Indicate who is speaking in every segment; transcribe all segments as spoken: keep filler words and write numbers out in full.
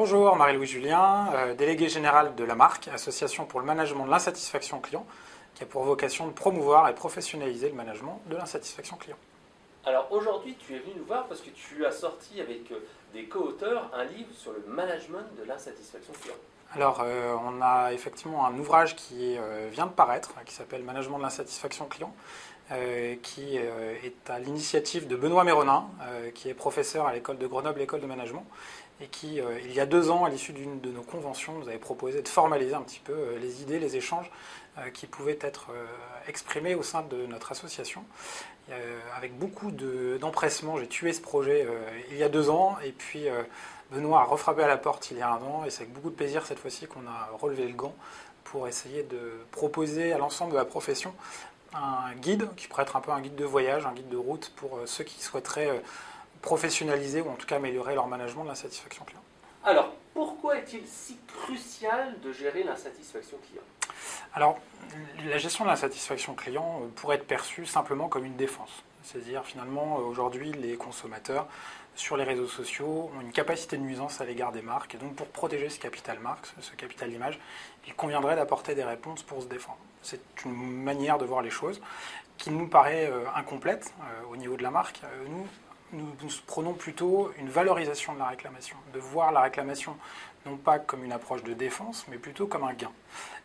Speaker 1: Bonjour, Marie-Louise Julien, euh, délégué général de la marque, Association pour le management de l'insatisfaction client, qui a pour vocation de promouvoir et professionnaliser le management de l'insatisfaction client.
Speaker 2: Alors aujourd'hui, tu es venu nous voir parce que tu as sorti avec des co-auteurs un livre sur le management de l'insatisfaction client.
Speaker 1: Alors, euh, on a effectivement un ouvrage qui euh, vient de paraître, qui s'appelle Management de l'insatisfaction client, euh, qui euh, est à l'initiative de Benoît Méronin, euh, qui est professeur à l'école de Grenoble, l'école de management, et qui, euh, il y a deux ans, à l'issue d'une de nos conventions, nous avait proposé de formaliser un petit peu euh, les idées, les échanges euh, qui pouvaient être euh, exprimés au sein de notre association. Euh, avec beaucoup de, d'empressement, j'ai tué ce projet euh, il y a deux ans, et puis euh, Benoît a refrappé à la porte il y a un an, et c'est avec beaucoup de plaisir cette fois-ci qu'on a relevé le gant pour essayer de proposer à l'ensemble de la profession un guide qui pourrait être un peu un guide de voyage, un guide de route pour ceux qui souhaiteraient professionnaliser ou en tout cas améliorer leur management de l'insatisfaction client.
Speaker 2: Alors, pourquoi est-il si crucial de gérer l'insatisfaction client ?
Speaker 1: Alors, la gestion de l'insatisfaction client pourrait être perçue simplement comme une défense. C'est-à-dire, finalement, aujourd'hui, les consommateurs, sur les réseaux sociaux, ont une capacité de nuisance à l'égard des marques. Et donc, pour protéger ce capital marque, ce capital d'image, il conviendrait d'apporter des réponses pour se défendre. C'est une manière de voir les choses qui nous paraît euh, incomplète euh, au niveau de la marque. Euh, nous, nous, nous prenons plutôt une valorisation de la réclamation, de voir la réclamation non pas comme une approche de défense, mais plutôt comme un gain.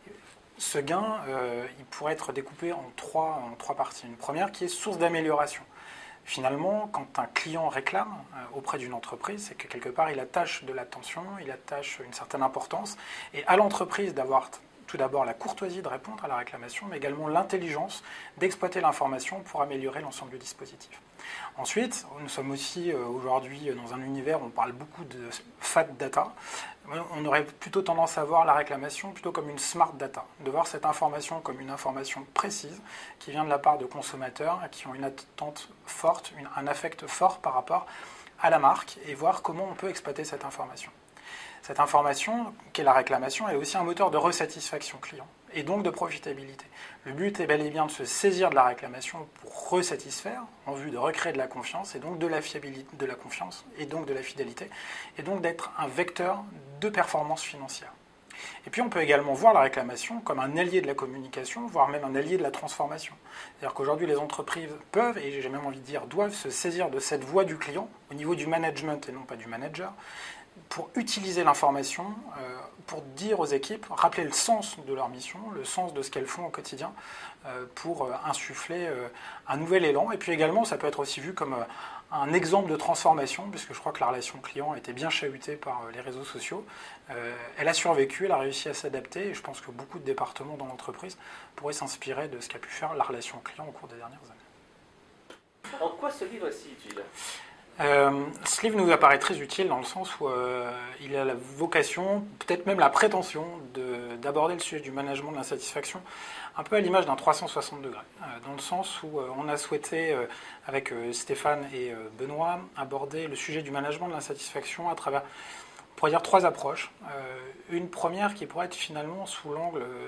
Speaker 1: Ce gain, euh, il pourrait être découpé en trois, en trois parties. Une première qui est source d'amélioration. Finalement, quand un client réclame euh, auprès d'une entreprise, c'est que quelque part, il attache de l'attention, il attache une certaine importance, et à l'entreprise d'avoir tout d'abord la courtoisie de répondre à la réclamation, mais également l'intelligence d'exploiter l'information pour améliorer l'ensemble du dispositif. Ensuite, nous sommes aussi euh, aujourd'hui dans un univers où on parle beaucoup de fat data. On aurait plutôt tendance à voir la réclamation plutôt comme une smart data, de voir cette information comme une information précise qui vient de la part de consommateurs qui ont une attente forte, une, un affect fort par rapport à la marque et voir comment on peut exploiter cette information. Cette information, qu'est la réclamation, est aussi un moteur de resatisfaction client et donc de profitabilité. Le but est bel et bien de se saisir de la réclamation pour resatisfaire en vue de recréer de la confiance et donc de la fiabilité, de la confiance et donc de la fidélité et donc d'être un vecteur de performance financière. Et puis on peut également voir la réclamation comme un allié de la communication, voire même un allié de la transformation. C'est-à-dire qu'aujourd'hui les entreprises peuvent, et j'ai même envie de dire doivent, se saisir de cette voix du client au niveau du management et non pas du manager, pour utiliser l'information, euh, pour dire aux équipes, rappeler le sens de leur mission, le sens de ce qu'elles font au quotidien, euh, pour euh, insuffler euh, un nouvel élan. Et puis également, ça peut être aussi vu comme euh, un exemple de transformation, puisque je crois que la relation client a été bien chahutée par euh, les réseaux sociaux. Euh, elle a survécu, elle a réussi à s'adapter, et je pense que beaucoup de départements dans l'entreprise pourraient s'inspirer de ce qu'a pu faire la relation client au cours des dernières années.
Speaker 2: En quoi ce livre est si utile ?
Speaker 1: Euh, ce livre nous apparaît très utile dans le sens où euh, il a la vocation, peut-être même la prétention, de, d'aborder le sujet du management de l'insatisfaction un peu à l'image d'un trois cent soixante degrés, euh, dans le sens où euh, on a souhaité, euh, avec euh, Stéphane et euh, Benoît, aborder le sujet du management de l'insatisfaction à travers, on pourrait dire, trois approches. Euh, une première qui pourrait être finalement sous l'angle euh,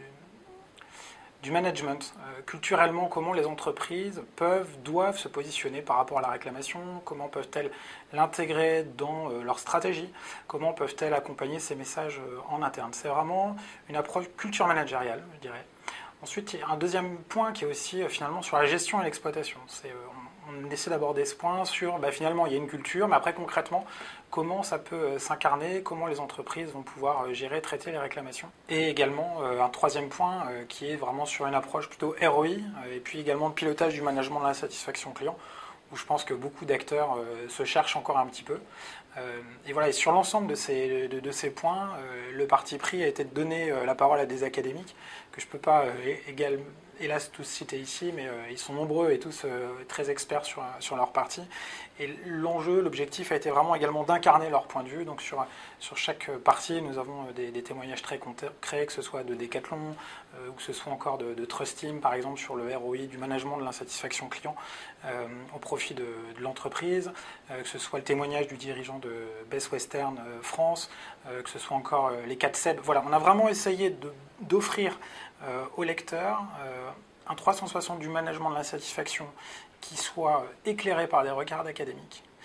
Speaker 1: du management, euh, culturellement, comment les entreprises peuvent, doivent se positionner par rapport à la réclamation, comment peuvent-elles l'intégrer dans euh, leur stratégie, comment peuvent-elles accompagner ces messages euh, en interne. C'est vraiment une approche culture managériale, je dirais. Ensuite, il y a un deuxième point qui est aussi euh, finalement sur la gestion et l'exploitation. C'est, euh, on, on essaie d'aborder ce point sur, bah, finalement, il y a une culture, mais après concrètement, comment ça peut euh, s'incarner, comment les entreprises vont pouvoir euh, gérer, traiter les réclamations. Et également, euh, un troisième point euh, qui est vraiment sur une approche plutôt R O I, euh, et puis également de pilotage du management de l'insatisfaction client, où je pense que beaucoup d'acteurs euh, se cherchent encore un petit peu. Euh, et voilà, et sur l'ensemble de ces, de, de ces points, euh, le parti pris a été de donner euh, la parole à des académiques, que je ne peux pas euh, égal, hélas tous citer ici, mais euh, ils sont nombreux et tous euh, très experts sur, sur leur parti. Et l'enjeu, l'objectif a été vraiment également d'incarner leur point de vue. Donc sur, sur chaque partie, nous avons des, des témoignages très concrets, que ce soit de Decathlon, euh, ou que ce soit encore de, de Trust Team, par exemple, sur le R O I, du management de l'insatisfaction client euh, au profit de, de l'entreprise, euh, que ce soit le témoignage du dirigeant de Best Western euh, France, euh, que ce soit encore euh, les quatre S E B. Voilà, on a vraiment essayé de, d'offrir euh, aux lecteurs euh, un trois cent soixante du management de l'insatisfaction qui soit éclairé par des regards académiques,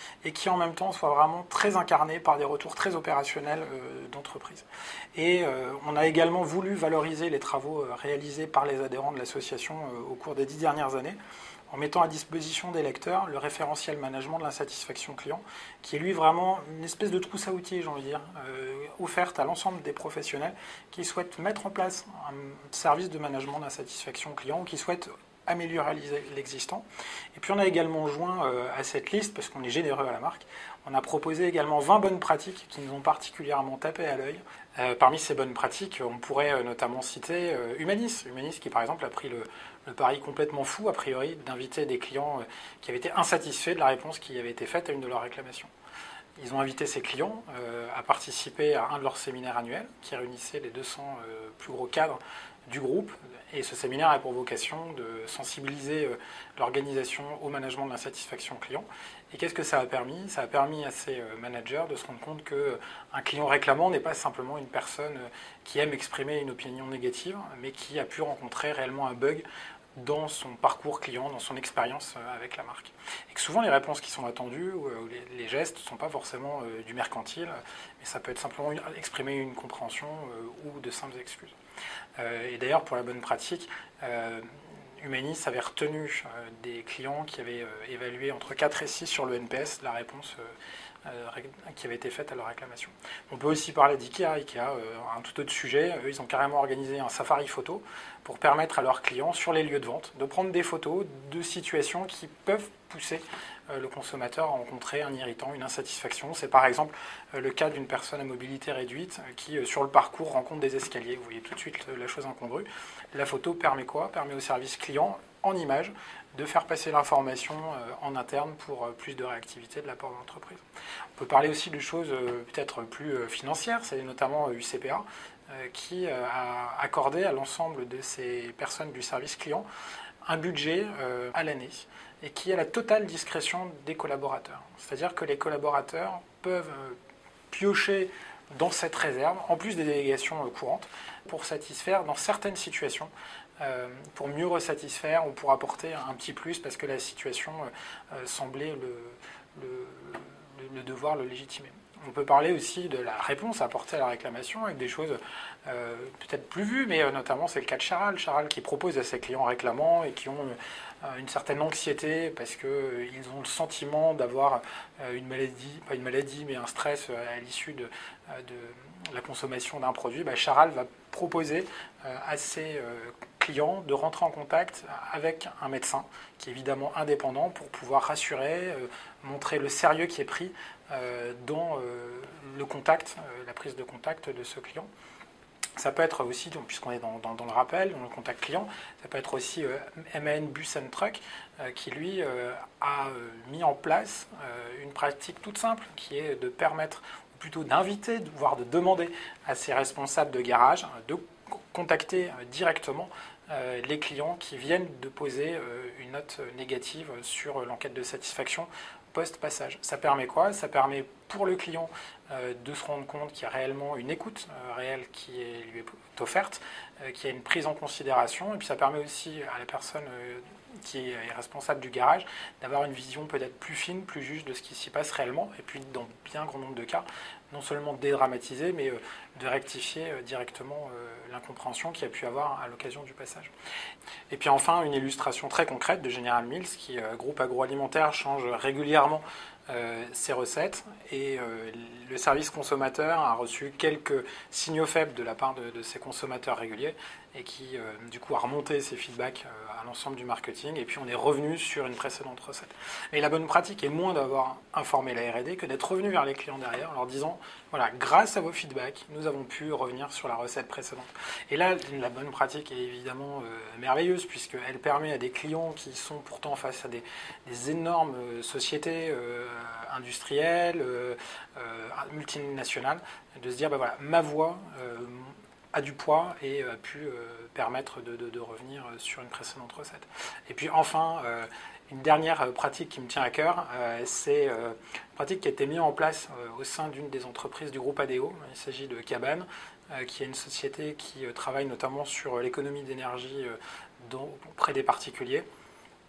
Speaker 1: et qui en même temps soit vraiment très incarné par des retours très opérationnels euh, d'entreprise. Et euh, on a également voulu valoriser les travaux euh, réalisés par les adhérents de l'association euh, au cours des dix dernières années, en mettant à disposition des lecteurs le référentiel management de l'insatisfaction client, qui est lui vraiment une espèce de trousse à outils, j'ai envie de dire, euh, offerte à l'ensemble des professionnels qui souhaitent mettre en place un service de management d'insatisfaction client, ou qui souhaitent améliorer l'existant. Et puis on a également joint euh, à cette liste, parce qu'on est généreux à la marque, on a proposé également vingt bonnes pratiques qui nous ont particulièrement tapé à l'œil. Euh, parmi ces bonnes pratiques, on pourrait euh, notamment citer euh, Humanis. Humanis qui par exemple a pris le, le pari complètement fou, a priori, d'inviter des clients euh, qui avaient été insatisfaits de la réponse qui avait été faite à une de leurs réclamations. Ils ont invité ces clients euh, à participer à un de leurs séminaires annuels qui réunissait les deux cents euh, plus gros cadres du groupe. Et ce séminaire a pour vocation de sensibiliser euh, l'organisation au management de l'insatisfaction client. Et qu'est-ce que ça a permis? Ça a permis à ces euh, managers de se rendre compte qu'un client réclamant n'est pas simplement une personne euh, qui aime exprimer une opinion négative, mais qui a pu rencontrer réellement un bug dans son parcours client, dans son expérience avec la marque. Et que souvent les réponses qui sont attendues, ou les, les gestes, ne sont pas forcément euh, du mercantile, mais ça peut être simplement une, exprimer une compréhension euh, ou de simples excuses. Euh, et d'ailleurs, pour la bonne pratique, euh, Humanis avait retenu euh, des clients qui avaient euh, évalué entre quatre et six sur le N P S la réponse euh, euh, qui avait été faite à leur réclamation. On peut aussi parler d'IKEA. IKEA, euh, un tout autre sujet, eux, ils ont carrément organisé un safari photo pour permettre à leurs clients, sur les lieux de vente, de prendre des photos de situations qui peuvent pousser euh, le consommateur à rencontrer un irritant, une insatisfaction. C'est par exemple euh, le cas d'une personne à mobilité réduite euh, qui, euh, sur le parcours, rencontre des escaliers. Vous voyez tout de suite euh, la chose incongrue. La photo permet quoi? Permet au service client, en image, de faire passer l'information euh, en interne pour euh, plus de réactivité de la part de l'entreprise. On peut parler aussi de choses euh, peut-être plus euh, financières, c'est notamment euh, U C P A, euh, qui euh, a accordé à l'ensemble de ces personnes du service client un budget euh, à l'année, et qui est à la totale discrétion des collaborateurs. C'est-à-dire que les collaborateurs peuvent euh, piocher dans cette réserve, en plus des délégations euh, courantes, pour satisfaire dans certaines situations, euh, pour mieux resatisfaire ou pour apporter un petit plus, parce que la situation euh, semblait le, le, le, le devoir le légitimer. On peut parler aussi de la réponse apportée à la réclamation avec des choses euh, peut-être plus vues, mais euh, notamment c'est le cas de Charal. Charal qui propose à ses clients réclamants et qui ont euh, une certaine anxiété parce qu'ils euh, ont le sentiment d'avoir euh, une maladie, pas une maladie, mais un stress euh, à l'issue de, euh, de la consommation d'un produit. Bah, Charal va proposer euh, à ses euh, clients de rentrer en contact avec un médecin qui est évidemment indépendant pour pouvoir rassurer, euh, montrer le sérieux qui est pris euh, dans euh, le contact, euh, la prise de contact de ce client. Ça peut être aussi, puisqu'on est dans, dans, dans le rappel, dans le contact client, ça peut être aussi euh, M A N Bus and Truck euh, qui, lui, euh, a euh, mis en place euh, une pratique toute simple qui est de permettre, ou plutôt d'inviter, voire de demander à ses responsables de garage de contacter euh, directement euh, les clients qui viennent de poser euh, une note négative sur l'enquête de satisfaction post-passage. Ça permet quoi? Ça permet pour le client euh, de se rendre compte qu'il y a réellement une écoute euh, réelle qui est, lui est offerte, euh, qu'il y a une prise en considération, et puis ça permet aussi à la personne euh, qui est responsable du garage d'avoir une vision peut-être plus fine, plus juste de ce qui s'y passe réellement, et puis dans bien grand nombre de cas, non seulement de dédramatiser, mais euh, de rectifier euh, directement euh, l'incompréhension qu'il y a pu avoir à l'occasion du passage. Et puis enfin, une illustration très concrète de General Mills, qui, euh, groupe agroalimentaire, change régulièrement euh, ses recettes, et euh, le service consommateur a reçu quelques signaux faibles de la part de, de ses consommateurs réguliers, et qui euh, du coup a remonté ses feedbacks euh, à l'ensemble du marketing, et puis on est revenu sur une précédente recette. Mais la bonne pratique est moins d'avoir informé la R et D que d'être revenu vers les clients derrière en leur disant voilà, grâce à vos feedbacks, nous avons pu revenir sur la recette précédente. Et là, la bonne pratique est évidemment euh, merveilleuse, puisqu'elle permet à des clients qui sont pourtant face à des, des énormes euh, sociétés euh, industrielles, euh, euh, multinationales, de se dire ben voilà, ma voix euh, a du poids et a pu euh, permettre de, de, de revenir sur une précédente recette. Et puis enfin, euh, une dernière pratique qui me tient à cœur, euh, c'est euh, une pratique qui a été mise en place euh, au sein d'une des entreprises du groupe A D O. Il s'agit de Cabane, euh, qui est une société qui euh, travaille notamment sur l'économie d'énergie euh, auprès des particuliers.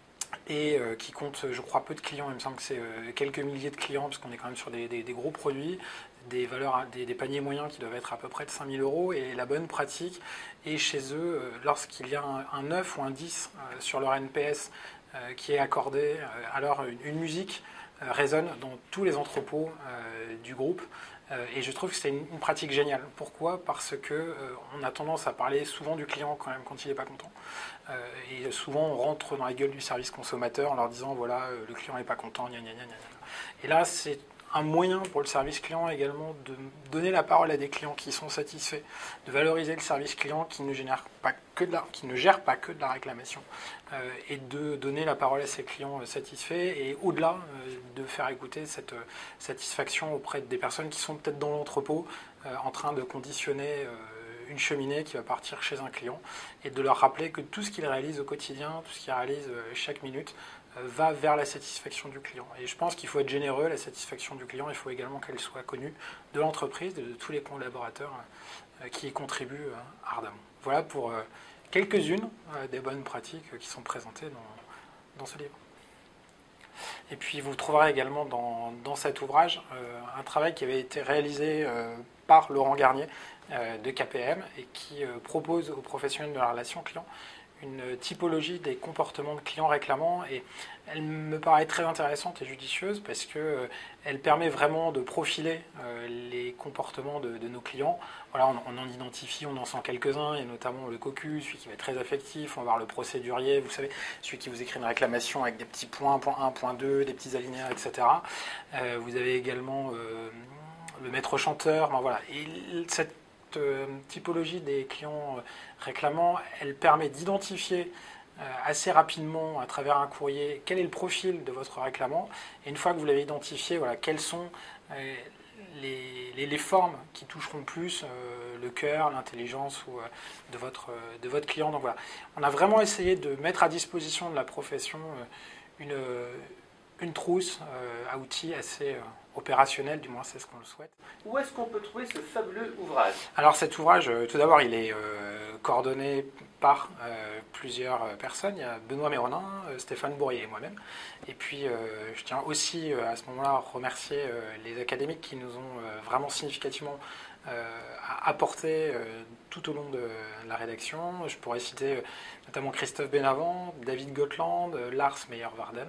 Speaker 1: et euh, qui compte, je crois, peu de clients. Il me semble que c'est euh, quelques milliers de clients, parce qu'on est quand même sur des, des, des gros produits, des valeurs, des, des paniers moyens qui doivent être à peu près de cinq mille euros. Et la bonne pratique est chez eux, euh, lorsqu'il y a un, un neuf ou un dix euh, sur leur N P S euh, qui est accordé, euh, alors une, une musique euh, résonne dans tous les entrepôts euh, du groupe. Euh, et je trouve que c'est une, une pratique géniale. Pourquoi ? Parce que euh, on a tendance à parler souvent du client quand même quand il n'est pas content. Euh, et souvent on rentre dans la gueule du service consommateur en leur disant voilà, euh, le client n'est pas content, gna gna gna gna. Et là, c'est un moyen pour le service client également de donner la parole à des clients qui sont satisfaits, de valoriser le service client qui ne génère pas que de la, qui ne gère pas que de la réclamation, euh, et de donner la parole à ces clients euh, satisfaits, et au-delà euh, de faire écouter cette euh, satisfaction auprès des personnes qui sont peut-être dans l'entrepôt euh, en train de conditionner euh, une cheminée qui va partir chez un client, et de leur rappeler que tout ce qu'ils réalisent au quotidien, tout ce qu'ils réalisent euh, chaque minute, va vers la satisfaction du client. Et je pense qu'il faut être généreux. La satisfaction du client, il faut également qu'elle soit connue de l'entreprise, de, de tous les collaborateurs euh, qui y contribuent euh, ardemment. Voilà pour euh, quelques-unes euh, des bonnes pratiques euh, qui sont présentées dans, dans ce livre. Et puis vous trouverez également dans, dans cet ouvrage euh, un travail qui avait été réalisé euh, par Laurent Garnier euh, de K P M et qui euh, propose aux professionnels de la relation client une typologie des comportements de clients réclamants, et elle me paraît très intéressante et judicieuse parce qu'elle euh, permet vraiment de profiler euh, les comportements de, de nos clients. Voilà, on, on en identifie, on en sent quelques-uns, il y a notamment le cocu, celui qui va être très affectif, on va voir le procédurier, vous savez, celui qui vous écrit une réclamation avec des petits points, point un, point deux, des petits alinéas, et cetera. Euh, vous avez également euh, le maître chanteur, ben voilà. Et cette euh, typologie des clients euh, réclamants, elle permet d'identifier euh, assez rapidement à travers un courrier quel est le profil de votre réclamant, et une fois que vous l'avez identifié, voilà, quelles sont euh, les, les, les formes qui toucheront plus euh, le cœur, l'intelligence ou, euh, de, votre, euh, de votre client. Donc voilà, on a vraiment essayé de mettre à disposition de la profession euh, une, une trousse euh, à outils assez euh, opérationnelle, du moins c'est ce qu'on le souhaite.
Speaker 2: Où est-ce qu'on peut trouver ce fabuleux ouvrage ?
Speaker 1: Alors cet ouvrage, euh, tout d'abord, il est euh, coordonné par euh, plusieurs personnes. Il y a Benoît Méronin, euh, Stéphane Bourrier et moi-même. Et puis euh, je tiens aussi euh, à ce moment-là à remercier euh, les académiques qui nous ont euh, vraiment significativement euh, apporté euh, tout au long de la rédaction. Je pourrais citer euh, notamment Christophe Benavent, David Gotland, euh, Lars Meyer-Warden.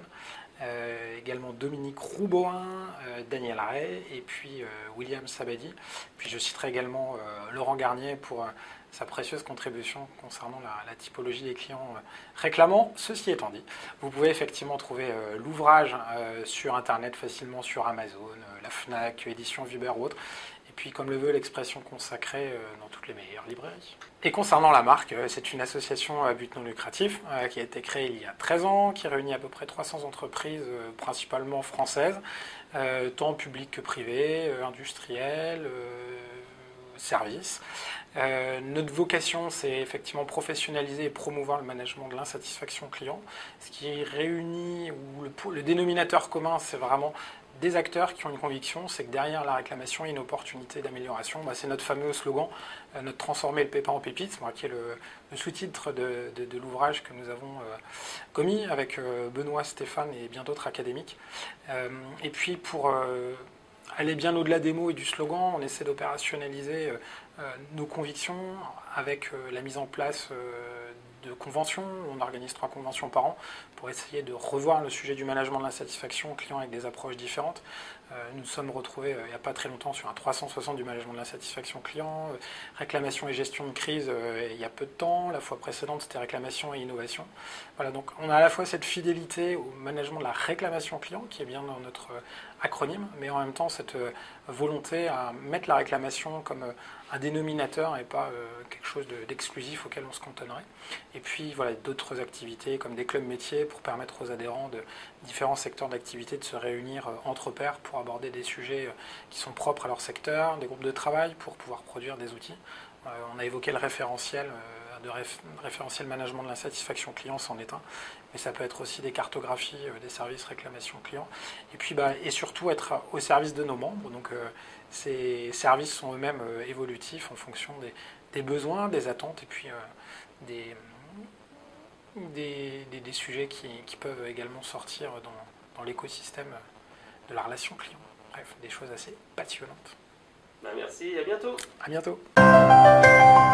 Speaker 1: Euh, également Dominique Rouboin, euh, Daniel Ray et puis euh, William Sabadi. Puis je citerai également euh, Laurent Garnier pour euh, sa précieuse contribution concernant la, la typologie des clients euh, réclamants. Ceci étant dit, vous pouvez effectivement trouver euh, l'ouvrage euh, sur Internet facilement sur Amazon, euh, la Fnac, Édition Viber ou autre. Et puis, comme le veut l'expression consacrée, euh, dans toutes les meilleures librairies. Et concernant la marque, euh, c'est une association à but non lucratif euh, qui a été créée il y a treize ans, qui réunit à peu près trois cents entreprises, euh, principalement françaises, euh, tant publiques que privées, euh, industrielles, euh, services. Euh, notre vocation, c'est effectivement professionnaliser et promouvoir le management de l'insatisfaction client. Ce qui réunit, ou le, le dénominateur commun, c'est vraiment des acteurs qui ont une conviction, c'est que derrière la réclamation, il y a une opportunité d'amélioration. Bah, c'est notre fameux slogan, euh, notre transformer le pépin en pépite, bah, qui est le, le sous-titre de, de, de l'ouvrage que nous avons euh, commis avec euh, Benoît, Stéphane et bien d'autres académiques. Euh, et puis pour euh, aller bien au-delà des mots et du slogan, on essaie d'opérationnaliser euh, euh, nos convictions avec euh, la mise en place euh, de conventions. On organise trois conventions par an pour essayer de revoir le sujet du management de l'insatisfaction client avec des approches différentes. Euh, nous nous sommes retrouvés euh, il n'y a pas très longtemps sur un trois cent soixante du management de l'insatisfaction client, euh, réclamation et gestion de crise euh, il y a peu de temps. La fois précédente, c'était réclamation et innovation. Voilà, donc on a à la fois cette fidélité au management de la réclamation client, qui est bien dans notre euh, acronyme, mais en même temps cette euh, volonté à mettre la réclamation comme euh, un dénominateur et pas euh, quelque chose de, d'exclusif auquel on se cantonnerait. Et puis voilà, d'autres activités comme des clubs métiers pour permettre aux adhérents de différents secteurs d'activité de se réunir euh, entre pairs pour aborder des sujets euh, qui sont propres à leur secteur, des groupes de travail pour pouvoir produire des outils. Euh, on a évoqué le référentiel, euh, de réf- référentiel management de l'insatisfaction client, c'en est un, mais ça peut être aussi des cartographies euh, des services réclamation client. Et puis bah, et surtout être au service de nos membres. Donc euh, ces services sont eux-mêmes euh, évolutifs en fonction des, des besoins, des attentes et puis euh, des, des, des, des sujets qui, qui peuvent également sortir dans, dans l'écosystème de la relation client. Bref, des choses assez passionnantes.
Speaker 2: Ben merci et à bientôt.
Speaker 1: À bientôt.